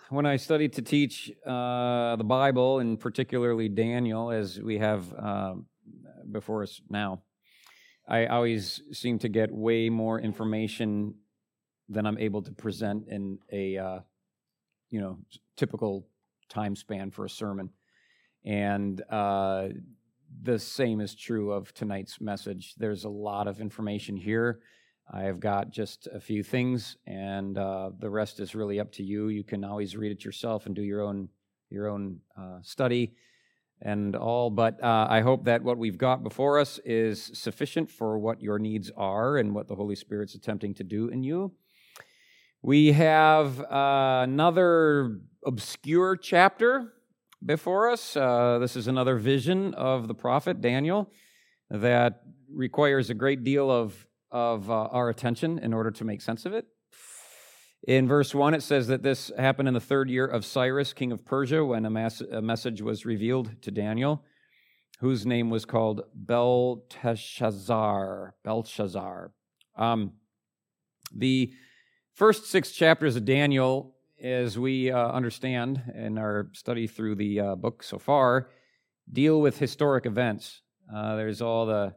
when I study to teach the Bible, and particularly Daniel, as we have before us now, I always seem to get way more information than I'm able to present in a typical time span for a sermon. And the same is true of tonight's message. There's a lot of information here. I have got just a few things, and the rest is really up to you. You can always read it yourself and do your own study and all. But I hope that what we've got before us is sufficient for what your needs are and what the Holy Spirit's attempting to do in you. We have another obscure chapter before us. This is another vision of the prophet Daniel that requires a great deal of our attention in order to make sense of it. In verse 1, it says that this happened in the 3rd year of Cyrus, king of Persia, when a message was revealed to Daniel, whose name was called Belshazzar. The first 6 chapters of Daniel, as we understand in our study through the book so far, deal with historic events. There's all the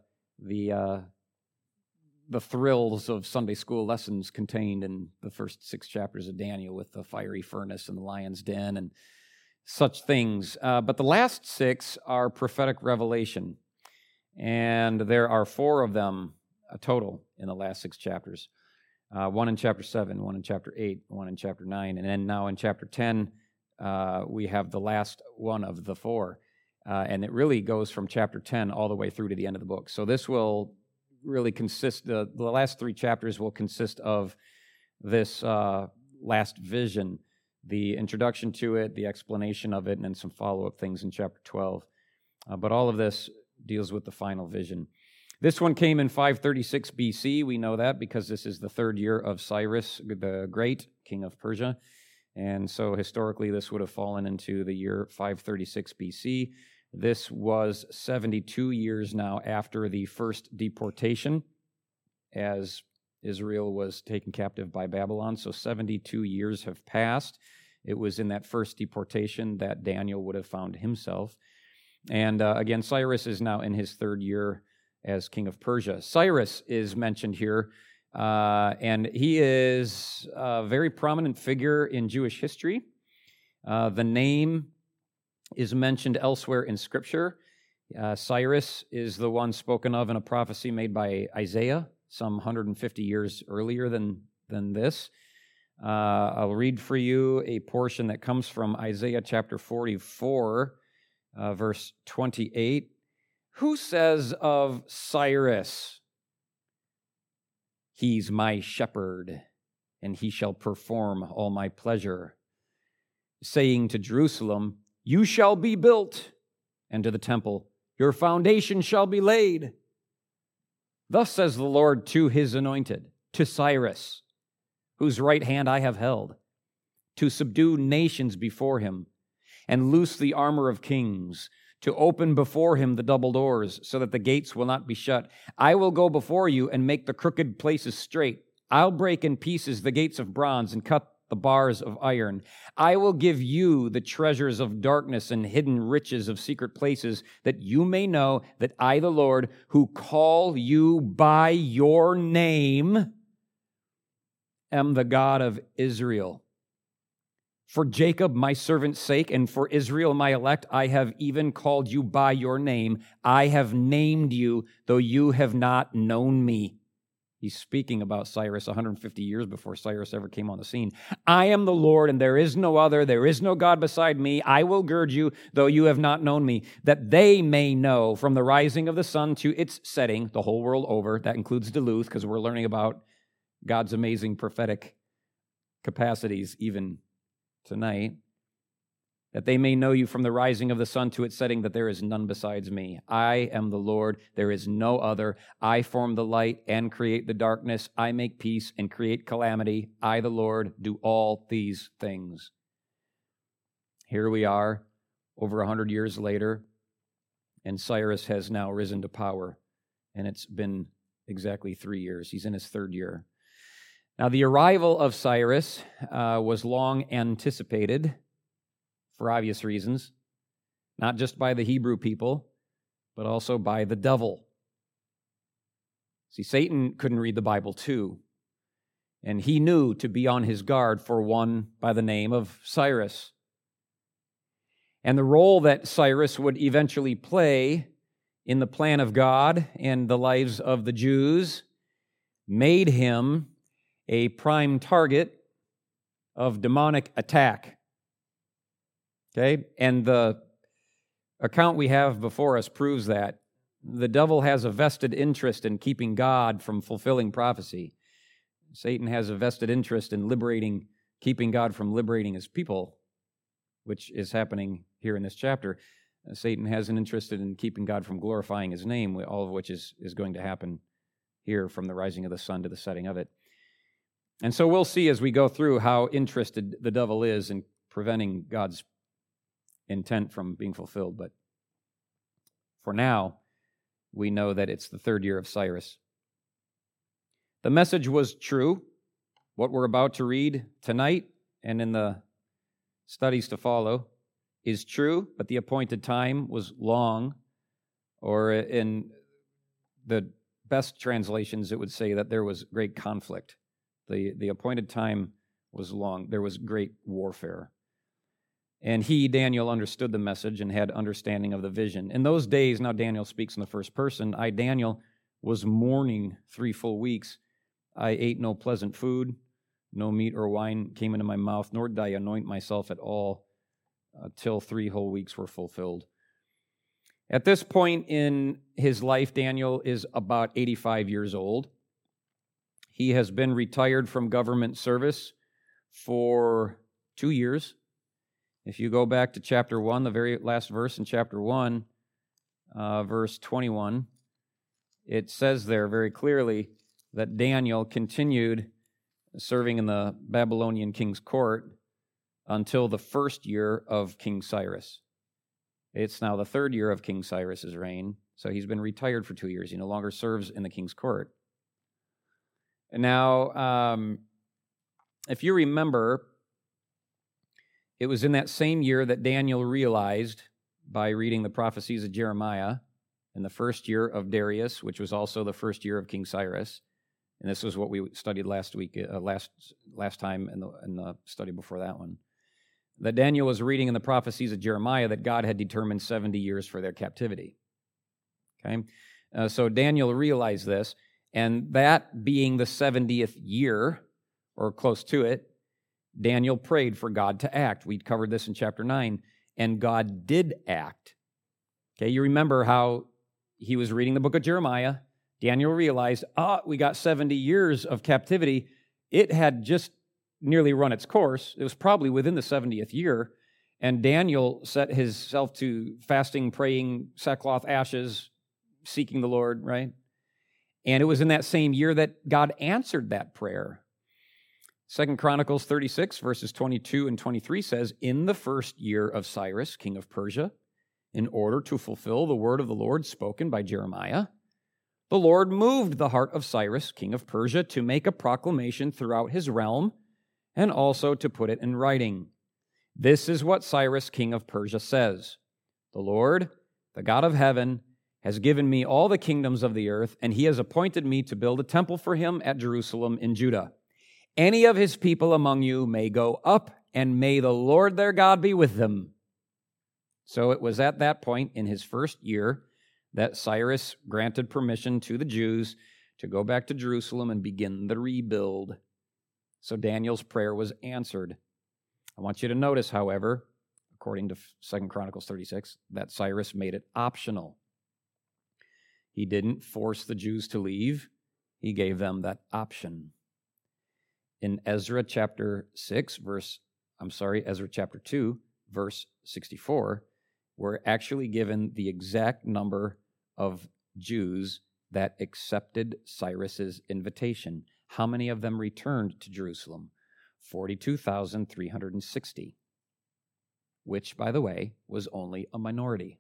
thrills of Sunday school lessons contained in the first 6 chapters of Daniel, with the fiery furnace and the lion's den and such things. But the last 6 are prophetic revelation, and there are 4 of them total in the last 6 chapters. 1 in chapter 7, 1 in chapter 8, 1 in chapter 9, and then now in chapter 10, we have the last one of the 4. And it really goes from chapter 10 all the way through to the end of the book. So this will really consist, the last 3 chapters will consist of this last vision, the introduction to it, the explanation of it, and then some follow-up things in chapter 12. But all of this deals with the final vision. This one came in 536 BC. We know that because this is the 3rd year of Cyrus the Great, king of Persia. And so historically, this would have fallen into the year 536 BC. This was 72 years now after the first deportation, as Israel was taken captive by Babylon. So 72 years have passed. It was in that first deportation that Daniel would have found himself. And again, Cyrus is now in his 3rd year as king of Persia. Cyrus is mentioned here, and he is a very prominent figure in Jewish history. The name is mentioned elsewhere in Scripture. Cyrus is the one spoken of in a prophecy made by Isaiah some 150 years earlier than this. I'll read for you a portion that comes from Isaiah chapter 44, verse 28. Who says of Cyrus, "He's my shepherd, and he shall perform all my pleasure," saying to Jerusalem, "You shall be built," and to the temple, "Your foundation shall be laid." Thus says the Lord to his anointed, to Cyrus, whose right hand I have held, to subdue nations before him, and loose the armor of kings, to open before him the double doors, so that the gates will not be shut. I will go before you and make the crooked places straight. I'll break in pieces the gates of bronze and cut the bars of iron. I will give you the treasures of darkness and hidden riches of secret places, that you may know that I, the Lord, who call you by your name, am the God of Israel. For Jacob, my servant's sake, and for Israel, my elect, I have even called you by your name. I have named you, though you have not known me. He's speaking about Cyrus 150 years before Cyrus ever came on the scene. I am the Lord, and there is no other. There is no God beside me. I will gird you, though you have not known me, that they may know from the rising of the sun to its setting, the whole world over. That includes Duluth, because we're learning about God's amazing prophetic capacities even tonight, that they may know you from the rising of the sun to its setting, that there is none besides me. I am the Lord, there is no other. I form the light and create the darkness. I make peace and create calamity. I, the Lord, do all these things. Here we are, over 100 years later, and Cyrus has now risen to power, and it's been exactly 3 years. He's in his 3rd year. Now, the arrival of Cyrus was long anticipated for obvious reasons, not just by the Hebrew people, but also by the devil. See, Satan couldn't read the Bible too, and he knew to be on his guard for one by the name of Cyrus. And the role that Cyrus would eventually play in the plan of God and the lives of the Jews made him a prime target of demonic attack. Okay? And the account we have before us proves that. The devil has a vested interest in keeping God from fulfilling prophecy. Satan has a vested interest in keeping God from liberating his people, which is happening here in this chapter. Satan has an interest in keeping God from glorifying his name, all of which is going to happen here from the rising of the sun to the setting of it. And so we'll see as we go through how interested the devil is in preventing God's intent from being fulfilled. But for now, we know that it's the third year of Cyrus. The message was true. What we're about to read tonight and in the studies to follow is true, but the appointed time was long, or in the best translations, it would say that there was great conflict. The appointed time was long. There was great warfare. And he, Daniel, understood the message and had understanding of the vision. In those days, now Daniel speaks in the first person, I, Daniel, was mourning 3 full weeks. I ate no pleasant food, no meat or wine came into my mouth, nor did I anoint myself at all till 3 whole weeks were fulfilled. At this point in his life, Daniel is about 85 years old. He has been retired from government service for 2 years. If you go back to chapter 1, the very last verse in chapter 1, verse 21, it says there very clearly that Daniel continued serving in the Babylonian king's court until the first year of King Cyrus. It's now the third year of King Cyrus's reign, so he's been retired for 2 years. He no longer serves in the king's court. And now, if you remember, it was in that same year that Daniel realized, by reading the prophecies of Jeremiah, in the first year of Darius, which was also the first year of King Cyrus, and this was what we studied last week, last time in the study before that one, that Daniel was reading in the prophecies of Jeremiah that God had determined 70 years for their captivity. Okay, so Daniel realized this, and that being the 70th year, or close to it, Daniel prayed for God to act. We covered this in chapter 9, and God did act. Okay, you remember how he was reading the book of Jeremiah. Daniel realized, we got 70 years of captivity. It had just nearly run its course. It was probably within the 70th year, and Daniel set himself to fasting, praying, sackcloth, ashes, seeking the Lord, right? And it was in that same year that God answered that prayer. 2 Chronicles 36, verses 22 and 23 says, in the first year of Cyrus, king of Persia, in order to fulfill the word of the Lord spoken by Jeremiah, the Lord moved the heart of Cyrus, king of Persia, to make a proclamation throughout his realm and also to put it in writing. This is what Cyrus, king of Persia, says. The Lord, the God of heaven, has given me all the kingdoms of the earth, and he has appointed me to build a temple for him at Jerusalem in Judah. Any of his people among you may go up, and may the Lord their God be with them. So it was at that point in his first year that Cyrus granted permission to the Jews to go back to Jerusalem and begin the rebuild. So Daniel's prayer was answered. I want you to notice, however, according to 2 Chronicles 36, that Cyrus made it optional. He didn't force the Jews to leave. He gave them that option. In Ezra chapter 2, verse 64, we're actually given the exact number of Jews that accepted Cyrus's invitation. How many of them returned to Jerusalem? 42,360, which, by the way, was only a minority.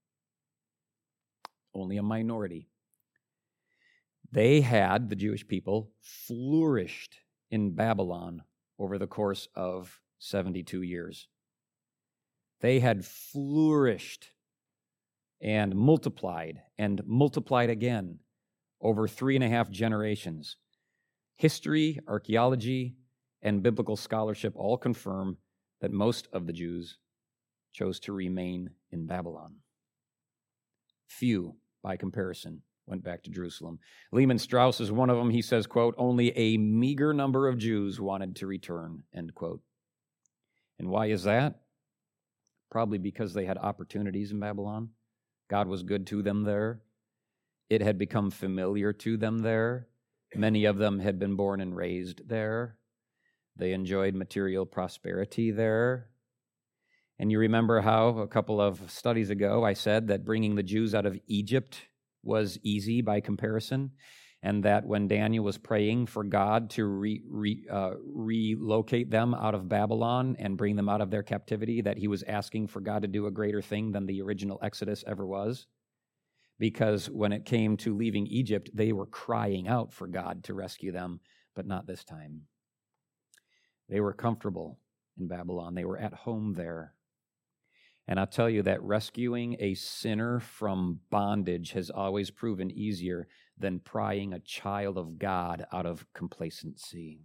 Only a minority. They had, the Jewish people, flourished in Babylon over the course of 72 years. They had flourished and multiplied again over 3.5 generations. History, archaeology, and biblical scholarship all confirm that most of the Jews chose to remain in Babylon. Few, by comparison, went back to Jerusalem. Lehman Strauss is one of them. He says, quote, "Only a meager number of Jews wanted to return," end quote. And why is that? Probably because they had opportunities in Babylon. God was good to them there. It had become familiar to them there. Many of them had been born and raised there. They enjoyed material prosperity there. And you remember how a couple of studies ago I said that bringing the Jews out of Egypt was easy by comparison, and that when Daniel was praying for God to relocate them out of Babylon and bring them out of their captivity, that he was asking for God to do a greater thing than the original Exodus ever was. Because when it came to leaving Egypt, they were crying out for God to rescue them, but not this time. They were comfortable in Babylon. They were at home there. And I'll tell you that rescuing a sinner from bondage has always proven easier than prying a child of God out of complacency.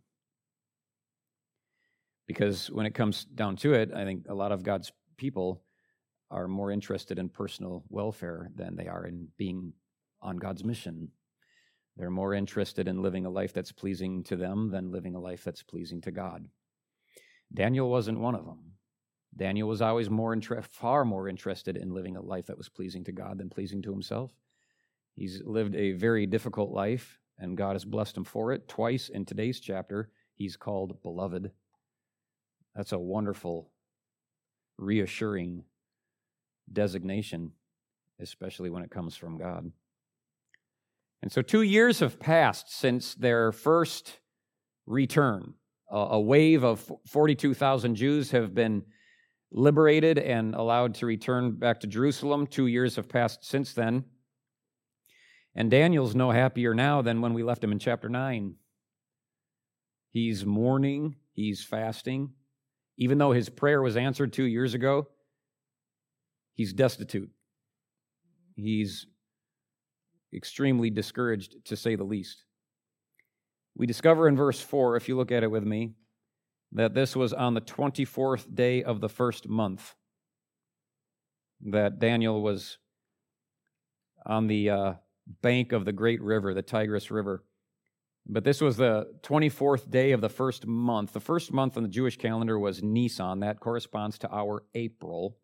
Because when it comes down to it, I think a lot of God's people are more interested in personal welfare than they are in being on God's mission. They're more interested in living a life that's pleasing to them than living a life that's pleasing to God. Daniel wasn't one of them. Daniel was always far more interested in living a life that was pleasing to God than pleasing to himself. He's lived a very difficult life, and God has blessed him for it. Twice in today's chapter, he's called beloved. That's a wonderful, reassuring designation, especially when it comes from God. And so 2 years have passed since their first return. A wave of 42,000 Jews have been liberated and allowed to return back to Jerusalem. 2 years have passed since then. And Daniel's no happier now than when we left him in chapter 9. He's mourning, he's fasting. Even though his prayer was answered 2 years ago, he's destitute. He's extremely discouraged, to say the least. We discover in verse 4, if you look at it with me, that this was on the 24th day of the first month that Daniel was on the bank of the great river, the Tigris River. But this was the 24th day of the first month. The first month on the Jewish calendar was Nisan. That corresponds to our April.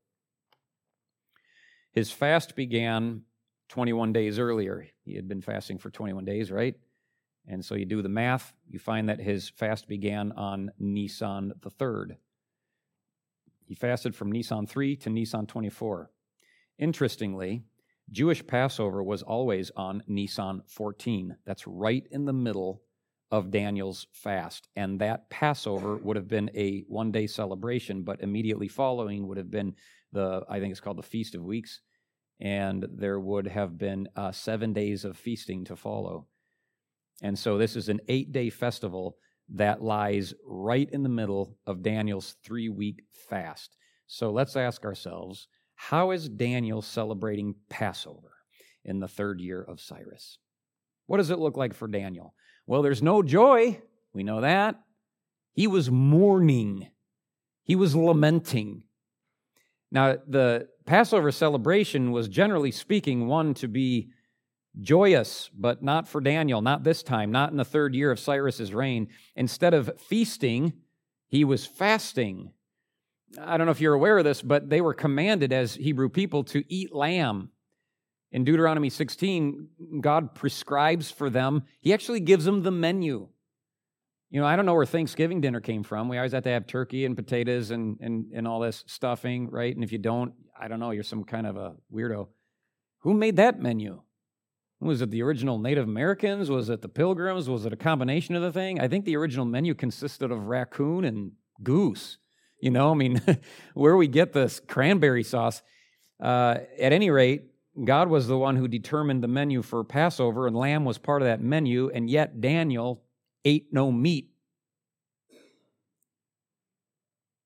His fast began 21 days earlier. He had been fasting for 21 days, right? And so you do the math, you find that his fast began on Nisan the 3rd. He fasted from Nisan 3 to Nisan 24. Interestingly, Jewish Passover was always on Nisan 14. That's right in the middle of Daniel's fast. And that Passover would have been a one-day celebration, but immediately following would have been I think it's called the Feast of Weeks, and there would have been 7 days of feasting to follow. And so this is an 8-day festival that lies right in the middle of Daniel's 3-week fast. So let's ask ourselves, how is Daniel celebrating Passover in the 3rd year of Cyrus? What does it look like for Daniel? Well, there's no joy. We know that. He was mourning. He was lamenting. Now, the Passover celebration was, generally speaking, one to be joyous, but not for Daniel, not this time, not in the 3rd year of Cyrus's reign. Instead of feasting, he was fasting. I don't know if you're aware of this, but they were commanded as Hebrew people to eat lamb. In Deuteronomy 16, God prescribes for them. He actually gives them the menu. You know, I don't know where Thanksgiving dinner came from. We always have to have turkey and potatoes and all this stuffing, right? And if you don't, I don't know, you're some kind of a weirdo. Who made that menu? Was it the original Native Americans? Was it the Pilgrims? Was it a combination of the thing? I think the original menu consisted of raccoon and goose. You know, I mean, where we get this cranberry sauce. At any rate, God was the one who determined the menu for Passover, and lamb was part of that menu, and yet Daniel ate no meat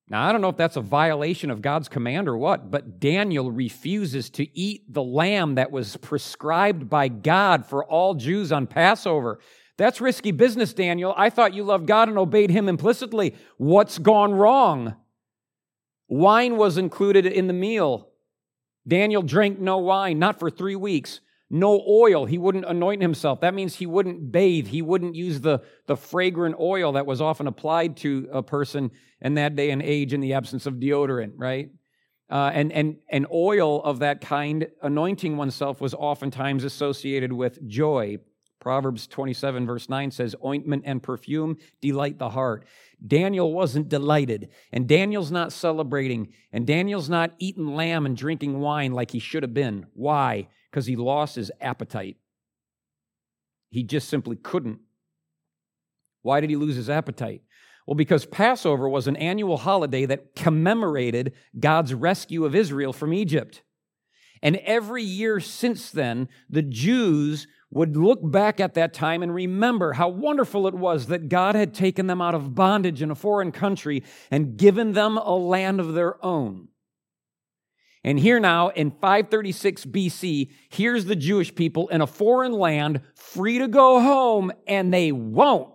Now, I don't know if that's a violation of God's command or what, but Daniel refuses to eat the lamb that was prescribed by God for all Jews on Passover. That's risky business, Daniel. I thought you loved God and obeyed Him implicitly. What's gone wrong? Wine was included in the meal. Daniel drank no wine, not for 3 weeks. No oil. He wouldn't anoint himself. That means he wouldn't bathe. He wouldn't use the fragrant oil that was often applied to a person in that day and age in the absence of deodorant, right? And oil of that kind, anointing oneself, was oftentimes associated with joy. Proverbs 27 verse 9 says, ointment and perfume delight the heart. Daniel wasn't delighted, and Daniel's not celebrating, and Daniel's not eating lamb and drinking wine like he should have been. Why? Because he lost his appetite. He just simply couldn't. Why did he lose his appetite? Well, because Passover was an annual holiday that commemorated God's rescue of Israel from Egypt. And every year since then, the Jews would look back at that time and remember how wonderful it was that God had taken them out of bondage in a foreign country and given them a land of their own. And here now, in 536 BC, here's the Jewish people in a foreign land, free to go home, and they won't.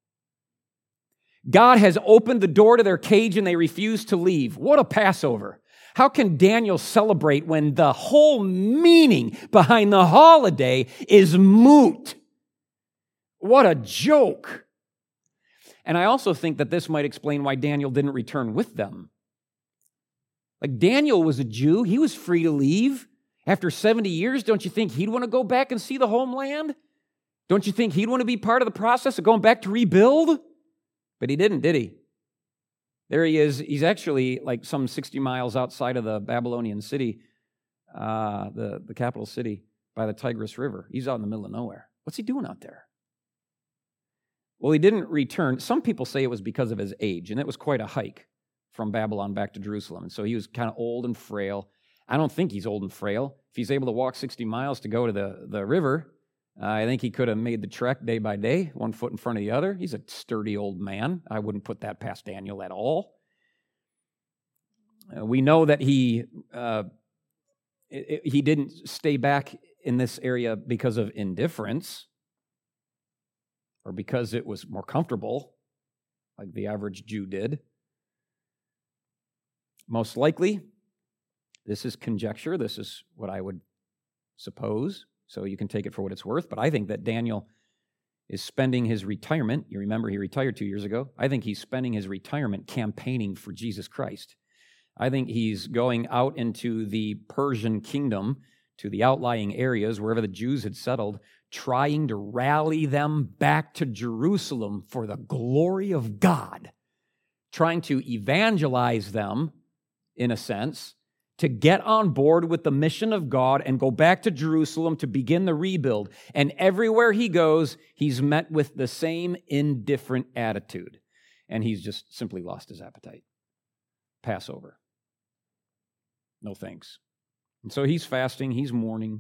God has opened the door to their cage and they refuse to leave. What a Passover. How can Daniel celebrate when the whole meaning behind the holiday is moot? What a joke. And I also think that this might explain why Daniel didn't return with them. Like, Daniel was a Jew. He was free to leave. After 70 years, don't you think he'd want to go back and see the homeland? Don't you think he'd want to be part of the process of going back to rebuild? But he didn't, did he? There he is. He's actually like some 60 miles outside of the Babylonian city, the capital city, by the Tigris River. He's out in the middle of nowhere. What's he doing out there? Well, he didn't return. Some people say it was because of his age, and it was quite a hike from Babylon back to Jerusalem. And so he was kind of old and frail. I don't think he's old and frail. If he's able to walk 60 miles to go to the river, I think he could have made the trek day by day, one foot in front of the other. He's a sturdy old man. I wouldn't put that past Daniel at all. We know that he didn't stay back in this area because of indifference or because it was more comfortable, like the average Jew did. Most likely, this is conjecture. This is what I would suppose. So you can take it for what it's worth. But I think that Daniel is spending his retirement. You remember he retired 2 years ago. I think he's spending his retirement campaigning for Jesus Christ. I think he's going out into the Persian kingdom, to the outlying areas, wherever the Jews had settled, trying to rally them back to Jerusalem for the glory of God, trying to evangelize them, in a sense, to get on board with the mission of God and go back to Jerusalem to begin the rebuild. And everywhere he goes, he's met with the same indifferent attitude. And he's just simply lost his appetite. Passover. No thanks. And so he's fasting, he's mourning.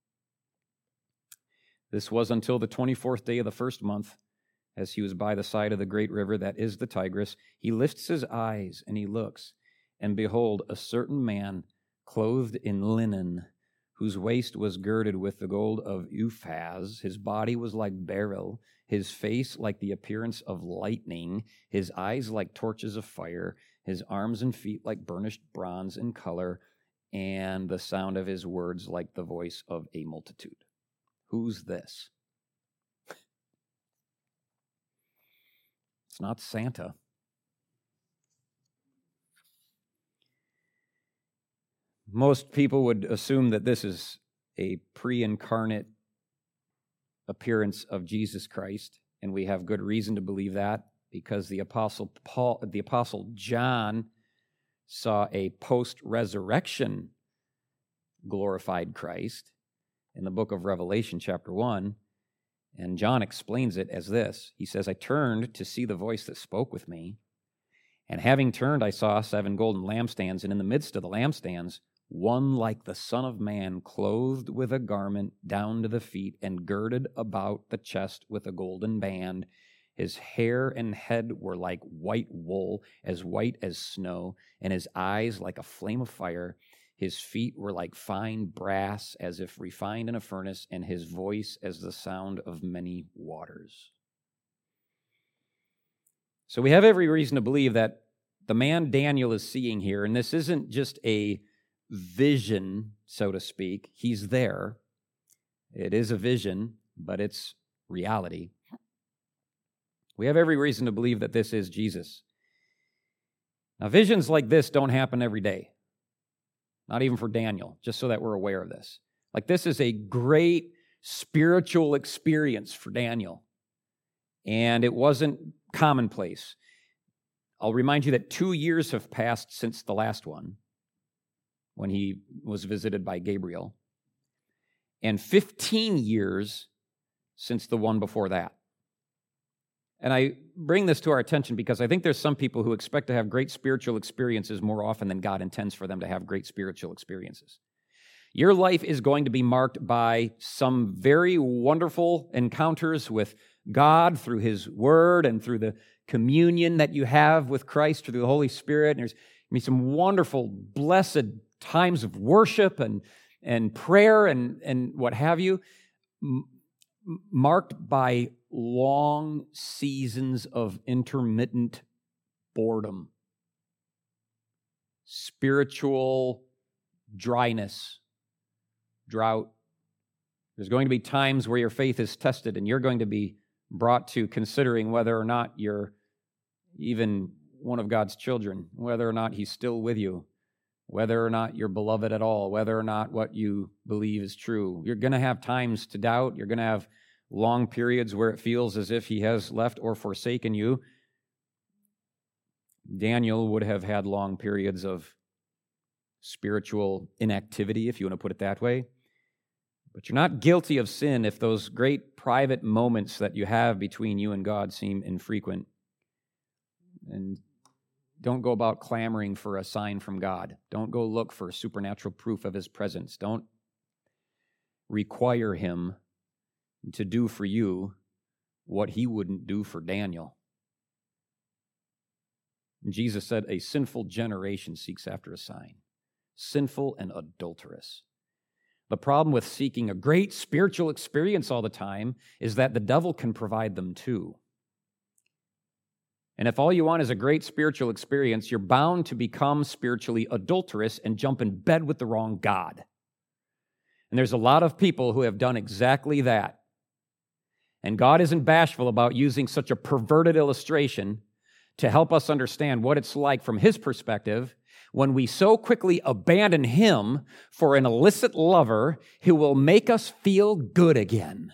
This was until the 24th day of the first month, as he was by the side of the great river that is the Tigris. He lifts his eyes and he looks, and behold, a certain man clothed in linen, whose waist was girded with the gold of Uphaz. His body was like beryl, his face like the appearance of lightning, his eyes like torches of fire, his arms and feet like burnished bronze in color, and the sound of his words like the voice of a multitude. Who's this? It's not Santa. Most people would assume that this is a pre-incarnate appearance of Jesus Christ, and we have good reason to believe that because the Apostle John saw a post-resurrection glorified Christ in the book of Revelation, chapter 1, and John explains it as this. He says, I turned to see the voice that spoke with me, and having turned, I saw 7 golden lampstands, and in the midst of the lampstands, one like the Son of Man, clothed with a garment down to the feet and girded about the chest with a golden band. His hair and head were like white wool, as white as snow, and his eyes like a flame of fire. His feet were like fine brass, as if refined in a furnace, and his voice as the sound of many waters. So we have every reason to believe that the man Daniel is seeing here, and this isn't just a vision, so to speak. He's there. It is a vision, but it's reality. We have every reason to believe that this is Jesus. Now, visions like this don't happen every day. Not even for Daniel, just so that we're aware of this. Like, this is a great spiritual experience for Daniel. And it wasn't commonplace. I'll remind you that 2 years have passed since the last one, when he was visited by Gabriel, and 15 years since the one before that. And I bring this to our attention because I think there's some people who expect to have great spiritual experiences more often than God intends for them to have great spiritual experiences. Your life is going to be marked by some very wonderful encounters with God through His Word and through the communion that you have with Christ through the Holy Spirit. And there's going to be some wonderful, blessed times of worship and prayer and what have you, marked by long seasons of intermittent boredom, spiritual dryness, drought. There's going to be times where your faith is tested and you're going to be brought to considering whether or not you're even one of God's children, whether or not He's still with you, whether or not you're beloved at all, whether or not what you believe is true. You're going to have times to doubt. You're going to have long periods where it feels as if He has left or forsaken you. Daniel would have had long periods of spiritual inactivity, if you want to put it that way. But you're not guilty of sin if those great private moments that you have between you and God seem infrequent. And don't go about clamoring for a sign from God. Don't go look for supernatural proof of His presence. Don't require Him to do for you what He wouldn't do for Daniel. And Jesus said, a sinful generation seeks after a sign. Sinful and adulterous. The problem with seeking a great spiritual experience all the time is that the devil can provide them too. And if all you want is a great spiritual experience, you're bound to become spiritually adulterous and jump in bed with the wrong God. And there's a lot of people who have done exactly that. And God isn't bashful about using such a perverted illustration to help us understand what it's like from His perspective when we so quickly abandon Him for an illicit lover who will make us feel good again.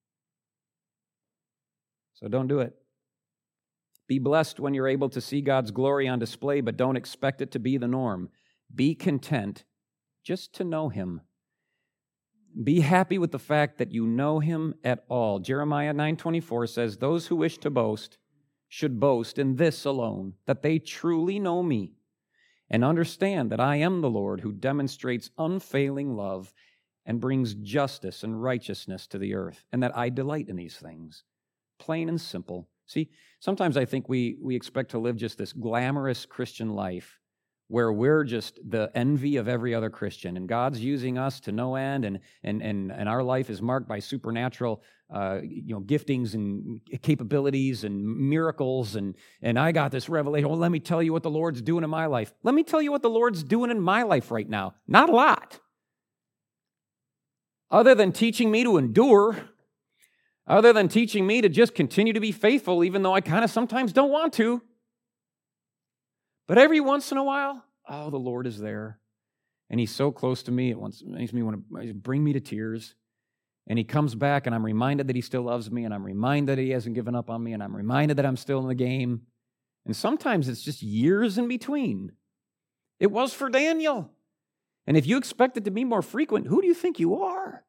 So don't do it. Be blessed when you're able to see God's glory on display, but don't expect it to be the norm. Be content just to know Him. Be happy with the fact that you know Him at all. Jeremiah 9:24 says, those who wish to boast should boast in this alone, that they truly know me and understand that I am the Lord who demonstrates unfailing love and brings justice and righteousness to the earth, and that I delight in these things. Plain and simple. See, sometimes I think we expect to live just this glamorous Christian life where we're just the envy of every other Christian, and God's using us to no end, and our life is marked by supernatural giftings and capabilities and miracles, and I got this revelation. Well, let me tell you what the Lord's doing in my life. Let me tell you what the Lord's doing in my life right now. Not a lot. Other than teaching me to endure, other than teaching me to just continue to be faithful, even though I kind of sometimes don't want to. But every once in a while, oh, the Lord is there. And He's so close to me, it makes me want to bring me to tears. And He comes back, and I'm reminded that He still loves me, and I'm reminded that He hasn't given up on me, and I'm reminded that I'm still in the game. And sometimes it's just years in between. It was for Daniel. And if you expect it to be more frequent, who do you think you are?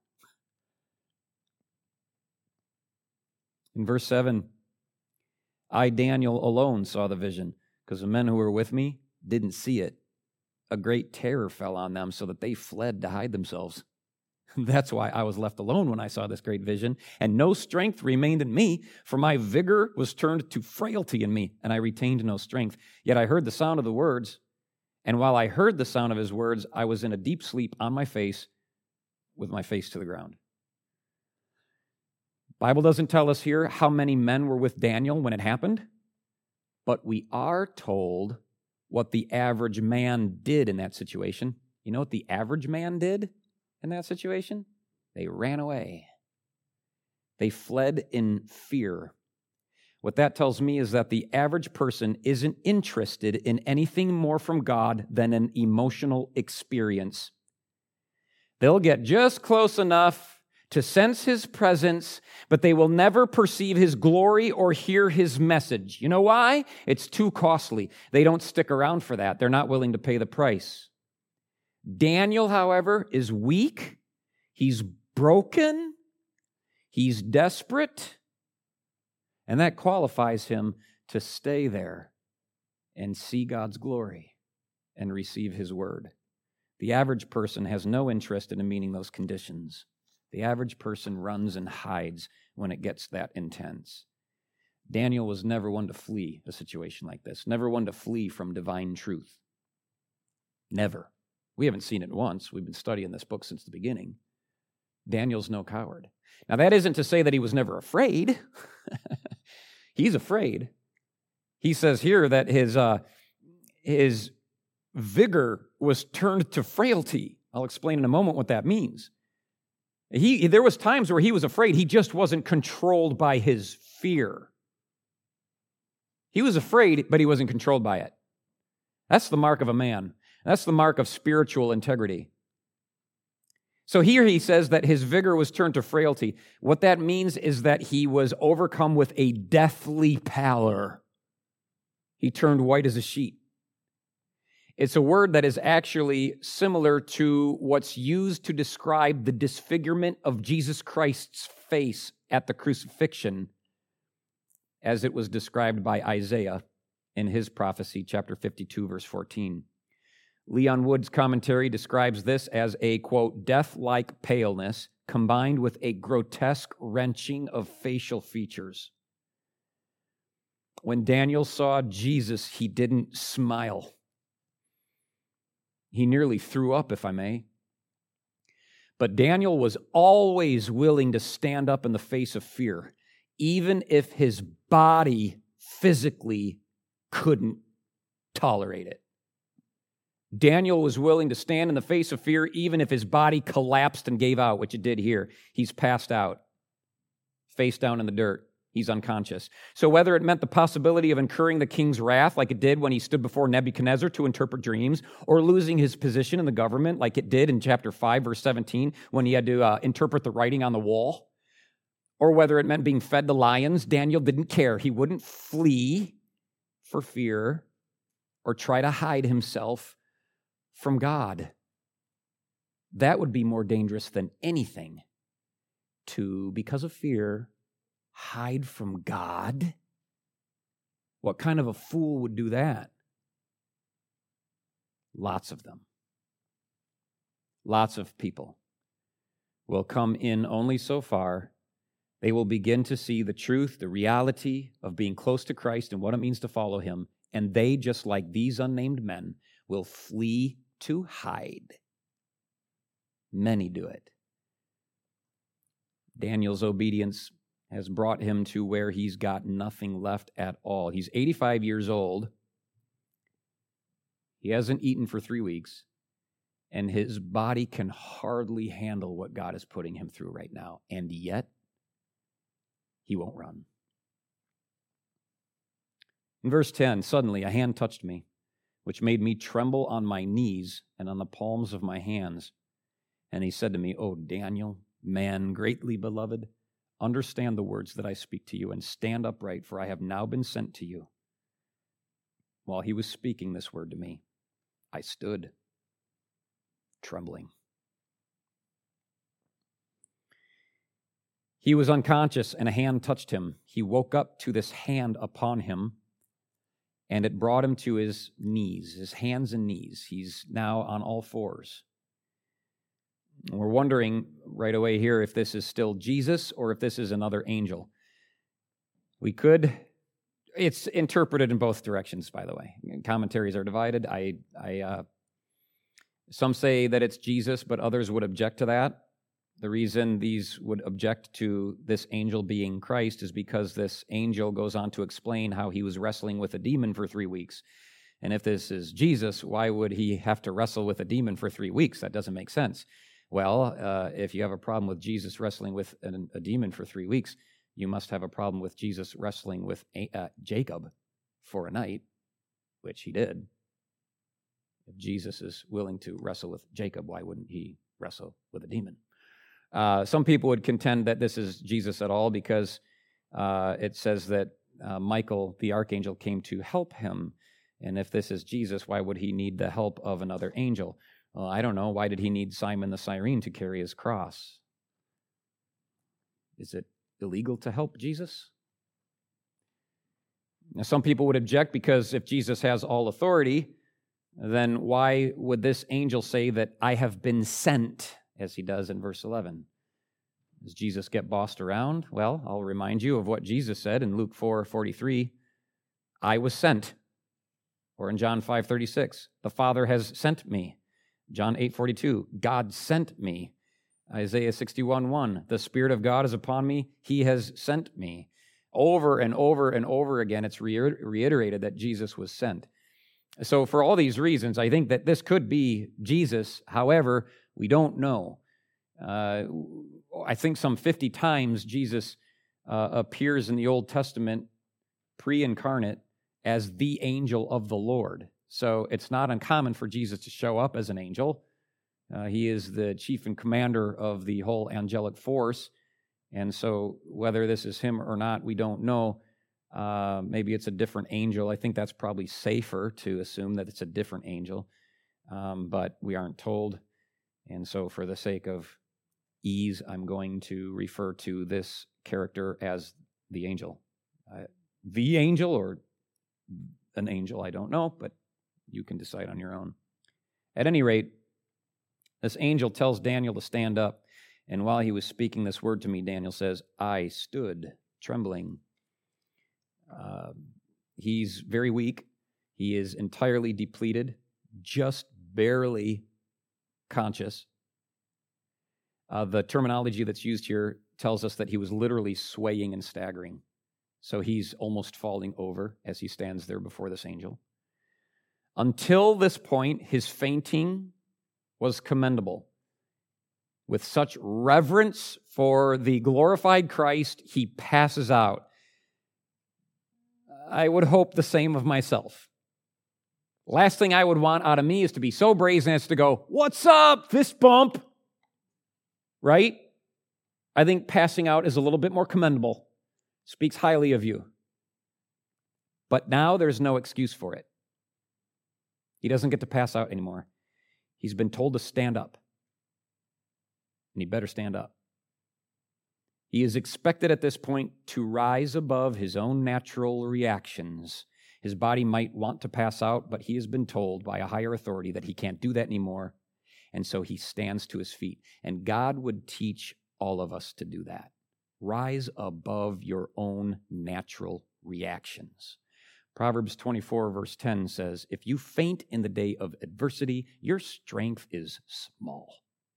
In verse 7, I, Daniel, alone saw the vision, because the men who were with me didn't see it. A great terror fell on them so that they fled to hide themselves. That's why I was left alone when I saw this great vision, and no strength remained in me, for my vigor was turned to frailty in me, and I retained no strength. Yet I heard the sound of the words, and while I heard the sound of his words, I was in a deep sleep on my face, with my face to the ground. Bible doesn't tell us here how many men were with Daniel when it happened, but we are told what the average man did in that situation. You know what the average man did in that situation? They ran away. They fled in fear. What that tells me is that the average person isn't interested in anything more from God than an emotional experience. They'll get just close enough to sense his presence, but they will never perceive his glory or hear his message. You know why? It's too costly. They don't stick around for that. They're not willing to pay the price. Daniel, however, is weak. He's broken. He's desperate. And that qualifies him to stay there and see God's glory and receive his word. The average person has no interest in meeting those conditions. The average person runs and hides when it gets that intense. Daniel was never one to flee a situation like this, never one to flee from divine truth. Never. We haven't seen it once. We've been studying this book since the beginning. Daniel's no coward. Now, that isn't to say that he was never afraid. He's afraid. He says here that his vigor was turned to frailty. I'll explain in a moment what that means. There was times where he was afraid. He just wasn't controlled by his fear. He was afraid, but he wasn't controlled by it. That's the mark of a man. That's the mark of spiritual integrity. So here he says that his vigor was turned to frailty. What that means is that he was overcome with a deathly pallor. He turned white as a sheet. It's a word that is actually similar to what's used to describe the disfigurement of Jesus Christ's face at the crucifixion, as it was described by Isaiah in his prophecy, chapter 52, verse 14. Leon Wood's commentary describes this as a, quote, death-like paleness combined with a grotesque wrenching of facial features. When Daniel saw Jesus, he didn't smile. He nearly threw up, if I may. But Daniel was always willing to stand up in the face of fear, even if his body physically couldn't tolerate it. Daniel was willing to stand in the face of fear, even if his body collapsed and gave out, which it did here. He's passed out, face down in the dirt. He's unconscious. So whether it meant the possibility of incurring the king's wrath, like it did when he stood before Nebuchadnezzar to interpret dreams, or losing his position in the government, like it did in chapter 5, verse 17, when he had to interpret the writing on the wall, or whether it meant being fed to lions, Daniel didn't care. He wouldn't flee for fear or try to hide himself from God. That would be more dangerous than anything to, because of fear, hide from God. What kind of a fool would do that? Lots of them. Lots of people will come in only so far. They will begin to see the truth, the reality of being close to Christ and what it means to follow him, and they, just like these unnamed men, will flee to hide. Many do it. Daniel's obedience has brought him to where he's got nothing left at all. He's 85 years old. He hasn't eaten for 3 weeks, and his body can hardly handle what God is putting him through right now. And yet, he won't run. In verse 10, suddenly a hand touched me, which made me tremble on my knees and on the palms of my hands. And he said to me, "O Daniel, man greatly beloved, understand the words that I speak to you and stand upright, for I have now been sent to you." While he was speaking this word to me, I stood, trembling. He was unconscious, and a hand touched him. He woke up to this hand upon him, and it brought him to his knees, his hands and knees. He's now on all fours. We're wondering right away here if this is still Jesus or if this is another angel. It's interpreted in both directions, by the way. Commentaries are divided. Some say that it's Jesus, but others would object to that. The reason these would object to this angel being Christ is because this angel goes on to explain how he was wrestling with a demon for 3 weeks. And if this is Jesus, why would he have to wrestle with a demon for 3 weeks? That doesn't make sense. Well, if you have a problem with Jesus wrestling with a demon for 3 weeks, you must have a problem with Jesus wrestling with Jacob for a night, which he did. If Jesus is willing to wrestle with Jacob, why wouldn't he wrestle with a demon? Some people would contend that this is Jesus at all because it says that Michael, the archangel, came to help him. And if this is Jesus, why would he need the help of another angel? Well, I don't know. Why did he need Simon the Cyrene to carry his cross? Is it illegal to help Jesus? Now, some people would object because if Jesus has all authority, then why would this angel say that I have been sent, as he does in verse 11? Does Jesus get bossed around? Well, I'll remind you of what Jesus said in Luke 4:43. I was sent. Or in John 5:36, the Father has sent me. John 8:42, God sent me. Isaiah 61:1, the Spirit of God is upon me, he has sent me. Over and over and over again, it's reiterated that Jesus was sent. So for all these reasons, I think that this could be Jesus. However, we don't know. I think some 50 times Jesus appears in the Old Testament pre-incarnate as the angel of the Lord. So it's not uncommon for Jesus to show up as an angel. He is the chief and commander of the whole angelic force. And so whether this is him or not, we don't know. Maybe it's a different angel. I think that's probably safer to assume that it's a different angel. But we aren't told. And so for the sake of ease, I'm going to refer to this character as the angel. The angel or an angel, I don't know, but you can decide on your own. At any rate, this angel tells Daniel to stand up, and while he was speaking this word to me, Daniel says, I stood trembling. He's very weak. He is entirely depleted, just barely conscious. The terminology that's used here tells us that he was literally swaying and staggering. So he's almost falling over as he stands there before this angel. Until this point, his fainting was commendable. With such reverence for the glorified Christ, he passes out. I would hope the same of myself. Last thing I would want out of me is to be so brazen as to go, what's up, fist bump? Right? I think passing out is a little bit more commendable. Speaks highly of you. But now there's no excuse for it. He doesn't get to pass out anymore. He's been told to stand up. And he better stand up. He is expected at this point to rise above his own natural reactions. His body might want to pass out, but he has been told by a higher authority that he can't do that anymore. And so he stands to his feet. And God would teach all of us to do that. Rise above your own natural reactions. Proverbs 24, verse 10 says, if you faint in the day of adversity, your strength is small.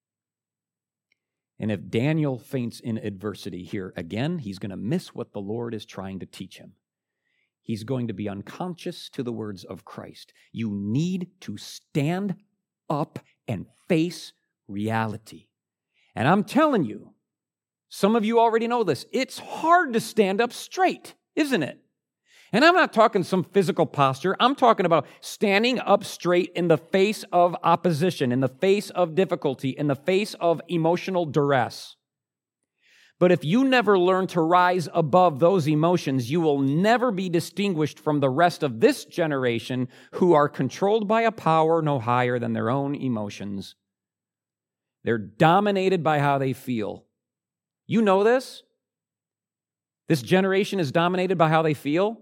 And if Daniel faints in adversity here again, he's going to miss what the Lord is trying to teach him. He's going to be unconscious to the words of Christ. You need to stand up and face reality. And I'm telling you, some of you already know this. It's hard to stand up straight, isn't it? And I'm not talking some physical posture. I'm talking about standing up straight in the face of opposition, in the face of difficulty, in the face of emotional duress. But if you never learn to rise above those emotions, you will never be distinguished from the rest of this generation who are controlled by a power no higher than their own emotions. They're dominated by how they feel. You know this? This generation is dominated by how they feel.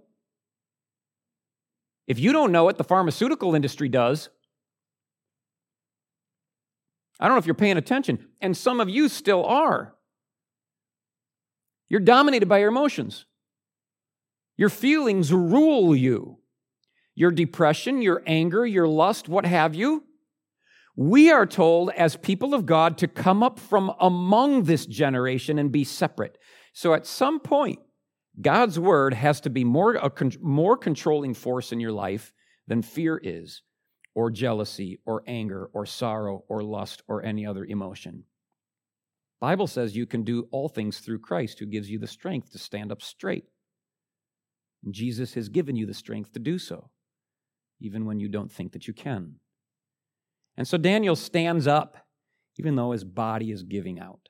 If you don't know it, the pharmaceutical industry does. I don't know if you're paying attention, and some of you still are. You're dominated by your emotions. Your feelings rule you. Your depression, your anger, your lust, what have you. We are told as people of God to come up from among this generation and be separate. So at some point, God's word has to be more controlling force in your life than fear is, or jealousy, or anger, or sorrow, or lust, or any other emotion. The Bible says you can do all things through Christ who gives you the strength to stand up straight. And Jesus has given you the strength to do so, even when you don't think that you can. And so Daniel stands up, even though his body is giving out.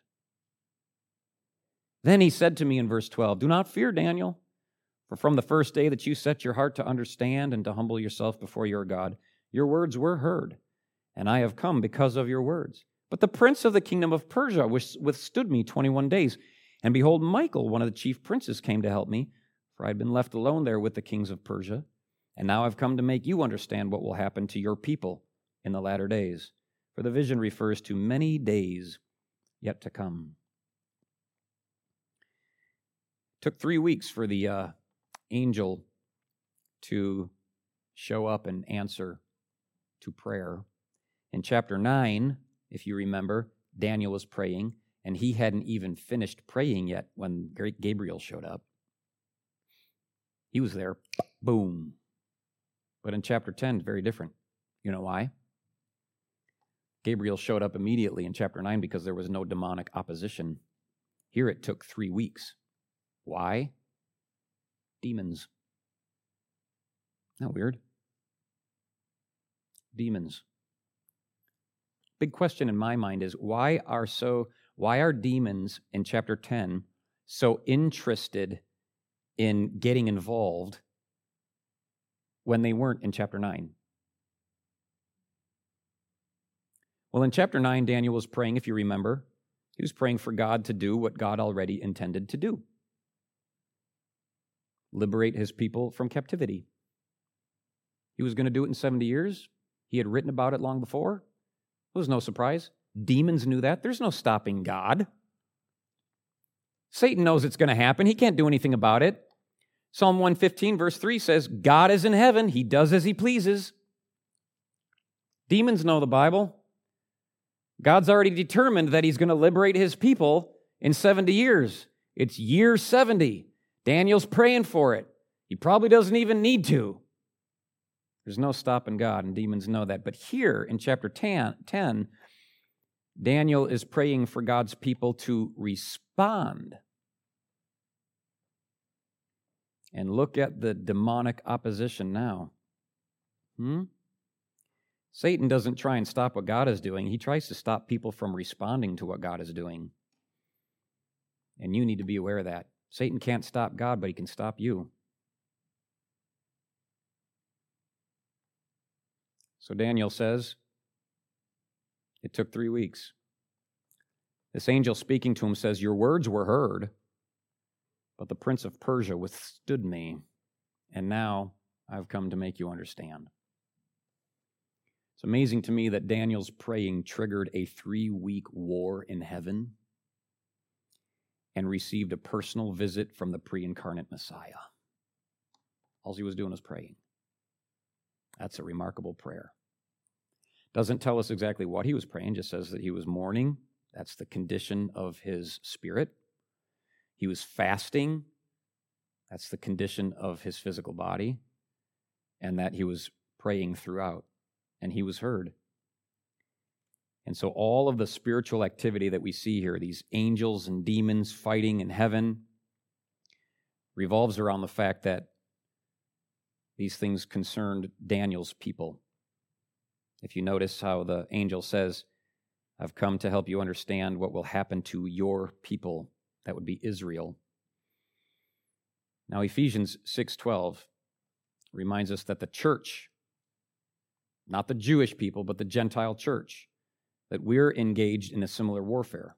Then he said to me in verse 12, "Do not fear, Daniel, for from the first day that you set your heart to understand and to humble yourself before your God, your words were heard, and I have come because of your words. But the prince of the kingdom of Persia withstood me 21 days. And behold, Michael, one of the chief princes, came to help me, for I had been left alone there with the kings of Persia. And now I've come to make you understand what will happen to your people in the latter days. For the vision refers to many days yet to come." It took 3 weeks for the angel to show up and answer to prayer. In chapter 9, if you remember, Daniel was praying, and he hadn't even finished praying yet when Gabriel showed up. He was there, boom. But in chapter 10, very different. You know why? Gabriel showed up immediately in chapter 9 because there was no demonic opposition. Here it took 3 weeks. Why? Demons. Isn't that weird? Demons. Big question in my mind is why are demons in chapter 10 so interested in getting involved when they weren't in chapter 9? Well, in chapter 9, Daniel was praying, if you remember. He was praying for God to do what God already intended to do. Liberate his people from captivity. He was going to do it in 70 years. He had written about it long before. It was no surprise. Demons knew that. There's no stopping God. Satan knows it's going to happen. He can't do anything about it. Psalm 115, verse 3 says, "God is in heaven. He does as he pleases." Demons know the Bible. God's already determined that he's going to liberate his people in 70 years. It's year 70. Daniel's praying for it. He probably doesn't even need to. There's no stopping God, and demons know that. But here in chapter 10, Daniel is praying for God's people to respond. And look at the demonic opposition now. Satan doesn't try and stop what God is doing. He tries to stop people from responding to what God is doing. And you need to be aware of that. Satan can't stop God, but he can stop you. So Daniel says, it took 3 weeks. This angel speaking to him says, "Your words were heard, but the prince of Persia withstood me, and now I've come to make you understand." It's amazing to me that Daniel's praying triggered a 3-week war in heaven and received a personal visit from the pre-incarnate Messiah. All he was doing was praying. That's a remarkable prayer. Doesn't tell us exactly what he was praying, just says that he was mourning. That's the condition of his spirit. He was fasting. That's the condition of his physical body. And that he was praying throughout. And he was heard. And so all of the spiritual activity that we see here, these angels and demons fighting in heaven, revolves around the fact that these things concerned Daniel's people. If you notice how the angel says, "I've come to help you understand what will happen to your people," that would be Israel. Now, Ephesians 6:12 reminds us that the church, not the Jewish people, but the Gentile church, that we're engaged in a similar warfare.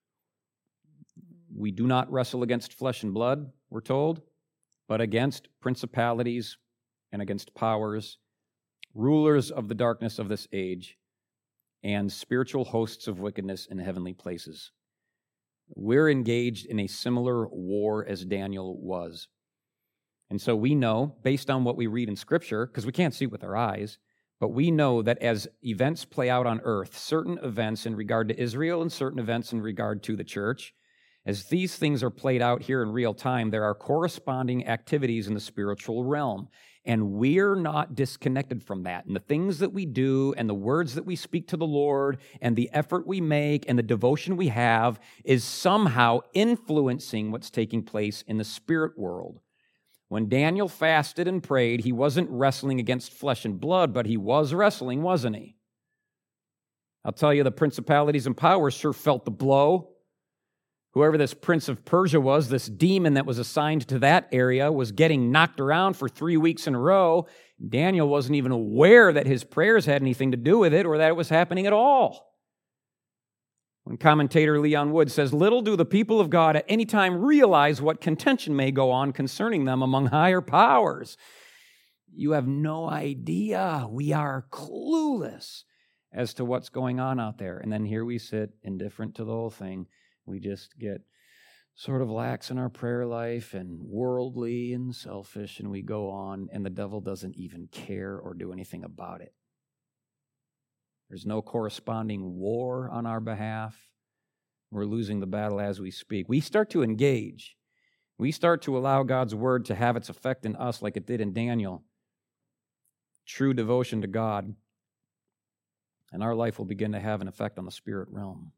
We do not wrestle against flesh and blood, we're told, but against principalities and against powers, rulers of the darkness of this age, and spiritual hosts of wickedness in heavenly places. We're engaged in a similar war as Daniel was. And so we know, based on what we read in Scripture, because we can't see with our eyes, but we know that as events play out on earth, certain events in regard to Israel and certain events in regard to the church, as these things are played out here in real time, there are corresponding activities in the spiritual realm. And we're not disconnected from that. And the things that we do and the words that we speak to the Lord and the effort we make and the devotion we have is somehow influencing what's taking place in the spirit world. When Daniel fasted and prayed, he wasn't wrestling against flesh and blood, but he was wrestling, wasn't he? I'll tell you, the principalities and powers sure felt the blow. Whoever this prince of Persia was, this demon that was assigned to that area, was getting knocked around for 3 weeks in a row. Daniel wasn't even aware that his prayers had anything to do with it or that it was happening at all. When commentator Leon Wood says, "Little do the people of God at any time realize what contention may go on concerning them among higher powers." You have no idea. We are clueless as to what's going on out there. And then here we sit, indifferent to the whole thing. We just get sort of lax in our prayer life and worldly and selfish, and we go on, and the devil doesn't even care or do anything about it. There's no corresponding war on our behalf. We're losing the battle as we speak. We start to engage. We start to allow God's word to have its effect in us like it did in Daniel. True devotion to God. And our life will begin to have an effect on the spirit realm.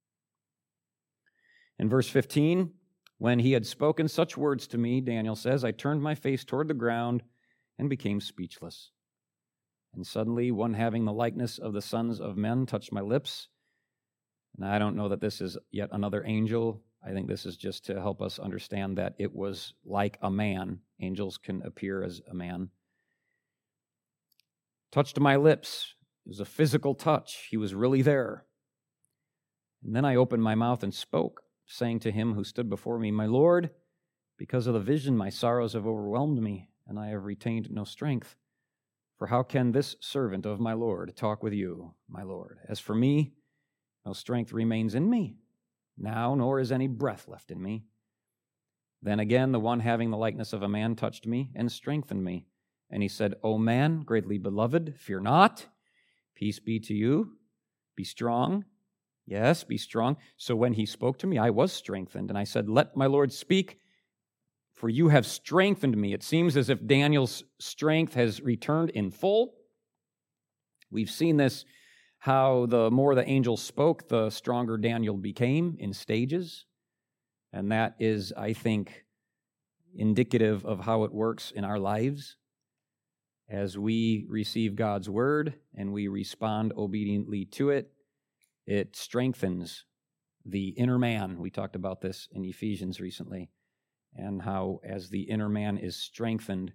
In verse 15, when he had spoken such words to me, Daniel says, I turned my face toward the ground and became speechless. And suddenly one having the likeness of the sons of men touched my lips. And I don't know that this is yet another angel. I think this is just to help us understand that it was like a man. Angels can appear as a man. Touched my lips. It was a physical touch. He was really there. And then I opened my mouth and spoke, saying to him who stood before me, My Lord, because of the vision my sorrows have overwhelmed me, and I have retained no strength. For how can this servant of my Lord talk with you, my Lord? As for me, no strength remains in me now, nor is any breath left in me. Then again, the one having the likeness of a man touched me and strengthened me. And he said, O man, greatly beloved, fear not. Peace be to you. Be strong. Yes, be strong. So when he spoke to me, I was strengthened. And I said, Let my Lord speak, for you have strengthened me. It seems as if Daniel's strength has returned in full. We've seen this, how the more the angel spoke, the stronger Daniel became in stages. And that is, I think, indicative of how it works in our lives. As we receive God's word and we respond obediently to it, it strengthens the inner man. We talked about this in Ephesians recently, and how as the inner man is strengthened,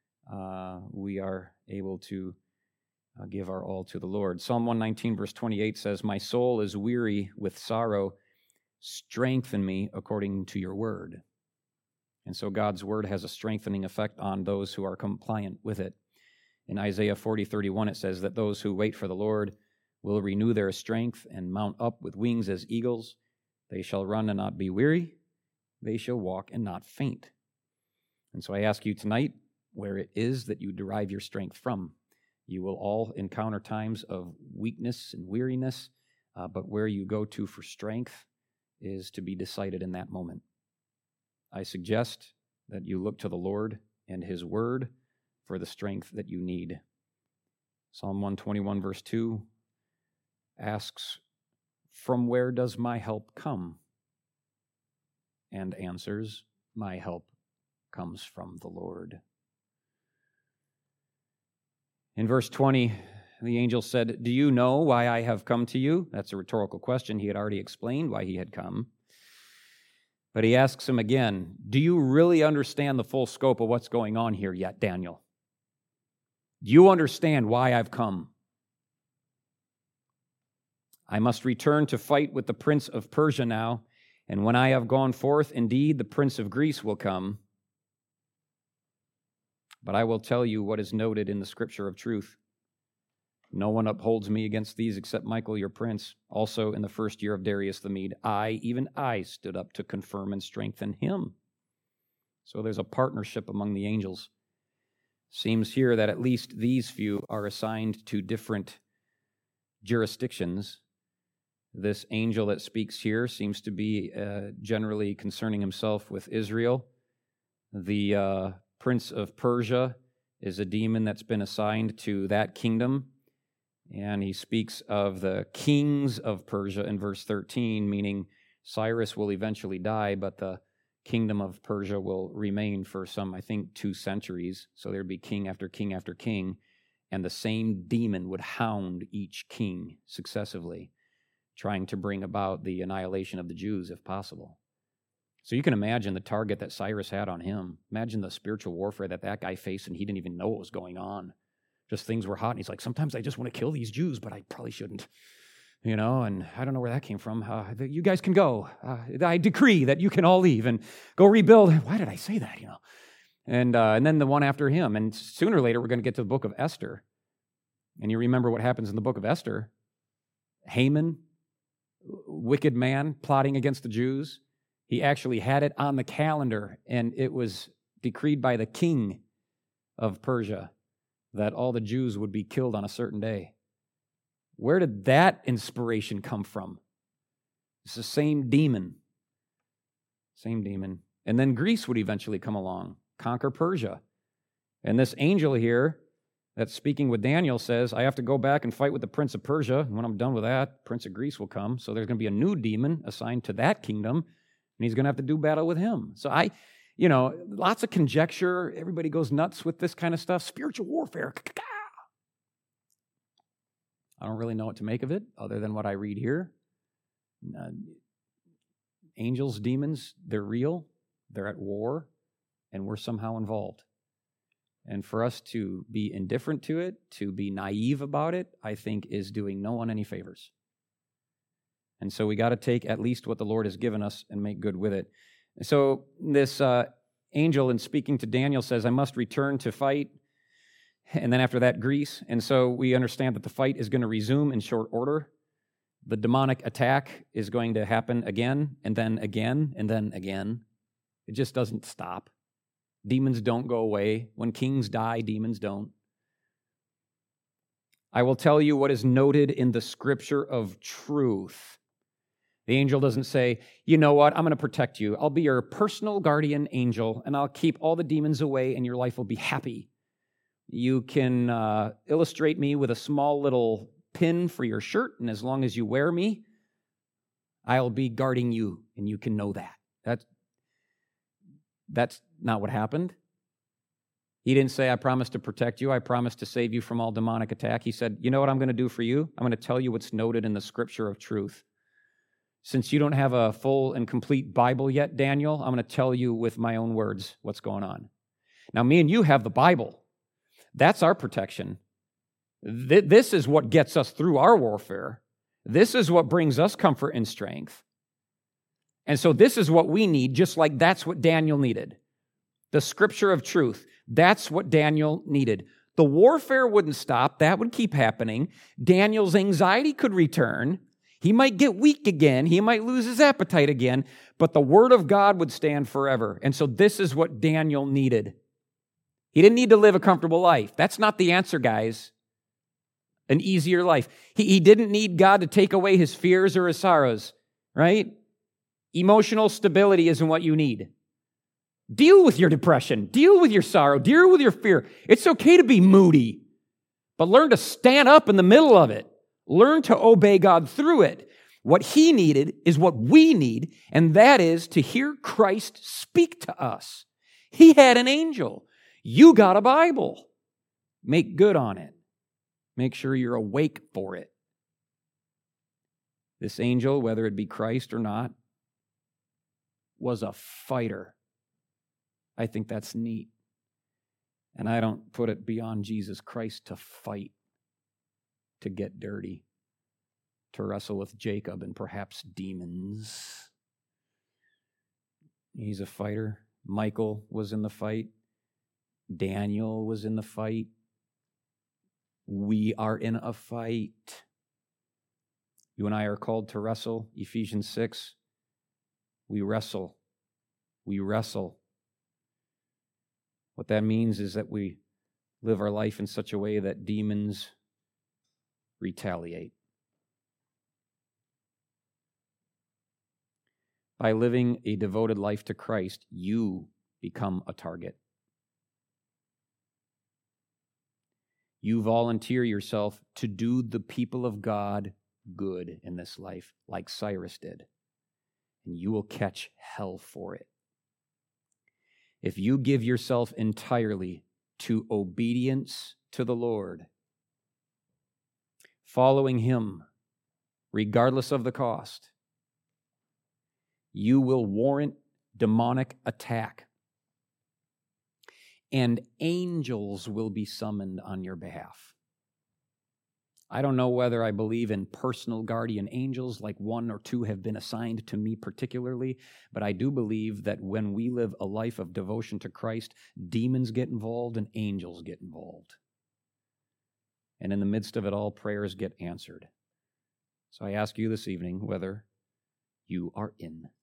we are able to give our all to the Lord. Psalm 119, verse 28 says, My soul is weary with sorrow. Strengthen me according to your word. And so God's word has a strengthening effect on those who are compliant with it. In Isaiah 40:31, it says that those who wait for the Lord will renew their strength and mount up with wings as eagles. They shall run and not be weary. They shall walk and not faint. And so I ask you tonight where it is that you derive your strength from. You will all encounter times of weakness and weariness, but where you go to for strength is to be decided in that moment. I suggest that you look to the Lord and His Word for the strength that you need. Psalm 121, verse 2 asks, From where does my help come? And answers, My help comes from the Lord. In verse 20, the angel said, Do you know why I have come to you? That's a rhetorical question. He had already explained why he had come. But he asks him again, Do you really understand the full scope of what's going on here yet, Daniel? Do you understand why I've come? I must return to fight with the prince of Persia now, and when I have gone forth, indeed, the prince of Greece will come. But I will tell you what is noted in the scripture of truth. No one upholds me against these except Michael, your prince. Also in the first year of Darius the Mede, even I stood up to confirm and strengthen him. So there's a partnership among the angels. Seems here that at least these few are assigned to different jurisdictions. This angel that speaks here seems to be generally concerning himself with Israel. The prince of Persia is a demon that's been assigned to that kingdom. And he speaks of the kings of Persia in verse 13, meaning Cyrus will eventually die, but the kingdom of Persia will remain for some, I think, 2 centuries. So there'd be king after king after king, and the same demon would hound each king successively, trying to bring about the annihilation of the Jews if possible. So you can imagine the target that Cyrus had on him. Imagine the spiritual warfare that guy faced, and he didn't even know what was going on. Just things were hot, and he's like, sometimes I just want to kill these Jews, but I probably shouldn't. And I don't know where that came from. You guys can go. I decree that you can all leave and go rebuild. Why did I say that, And then the one after him. And sooner or later, we're going to get to the book of Esther. And you remember what happens in the book of Esther. Haman, wicked man, plotting against the Jews. He actually had it on the calendar, and it was decreed by the king of Persia that all the Jews would be killed on a certain day. Where did that inspiration come from? It's the same demon. Same demon. And then Greece would eventually come along, conquer Persia. And this angel here that's speaking with Daniel says, I have to go back and fight with the prince of Persia. And when I'm done with that, prince of Greece will come. So there's going to be a new demon assigned to that kingdom, and he's going to have to do battle with him. So lots of conjecture. Everybody goes nuts with this kind of stuff. Spiritual warfare. I don't really know what to make of it other than what I read here. Angels, demons, they're real. They're at war, and we're somehow involved. And for us to be indifferent to it, to be naive about it, I think is doing no one any favors. And so we got to take at least what the Lord has given us and make good with it. So this angel, in speaking to Daniel, says, I must return to fight. And then after that, Greece. And so we understand that the fight is going to resume in short order. The demonic attack is going to happen again, and then again, and then again. It just doesn't stop. Demons don't go away. When kings die, demons don't. I will tell you what is noted in the scripture of truth. The angel doesn't say, you know what, I'm going to protect you. I'll be your personal guardian angel, and I'll keep all the demons away, and your life will be happy. You can illustrate me with a small little pin for your shirt, and as long as you wear me, I'll be guarding you, and you can know that. That's not what happened. He didn't say, I promise to protect you. I promise to save you from all demonic attack. He said, you know what I'm going to do for you? I'm going to tell you what's noted in the scripture of truth. Since you don't have a full and complete Bible yet, Daniel, I'm going to tell you with my own words what's going on. Now, me and you have the Bible. That's our protection. This is what gets us through our warfare. This is what brings us comfort and strength. And so this is what we need, just like that's what Daniel needed. The scripture of truth. That's what Daniel needed. The warfare wouldn't stop. That would keep happening. Daniel's anxiety could return. He might get weak again. He might lose his appetite again. But the word of God would stand forever. And so this is what Daniel needed. He didn't need to live a comfortable life. That's not the answer, guys. An easier life. He didn't need God to take away his fears or his sorrows, right? Emotional stability isn't what you need. Deal with your depression. Deal with your sorrow. Deal with your fear. It's okay to be moody, but learn to stand up in the middle of it. Learn to obey God through it. What he needed is what we need, and that is to hear Christ speak to us. He had an angel. You got a Bible. Make good on it. Make sure you're awake for it. This angel, whether it be Christ or not, was a fighter. I think that's neat. And I don't put it beyond Jesus Christ to fight, to get dirty, to wrestle with Jacob and perhaps demons. He's a fighter. Michael was in the fight. Daniel was in the fight. We are in a fight. You and I are called to wrestle. Ephesians 6. We wrestle. We wrestle. What that means is that we live our life in such a way that demons retaliate. By living a devoted life to Christ, you become a target. You volunteer yourself to do the people of God good in this life, like Cyrus did, and you will catch hell for it. If you give yourself entirely to obedience to the Lord, following Him, regardless of the cost, you will warrant demonic attack, and angels will be summoned on your behalf. I don't know whether I believe in personal guardian angels, like one or two have been assigned to me particularly, but I do believe that when we live a life of devotion to Christ, demons get involved and angels get involved. And in the midst of it all, prayers get answered. So I ask you this evening whether you are in.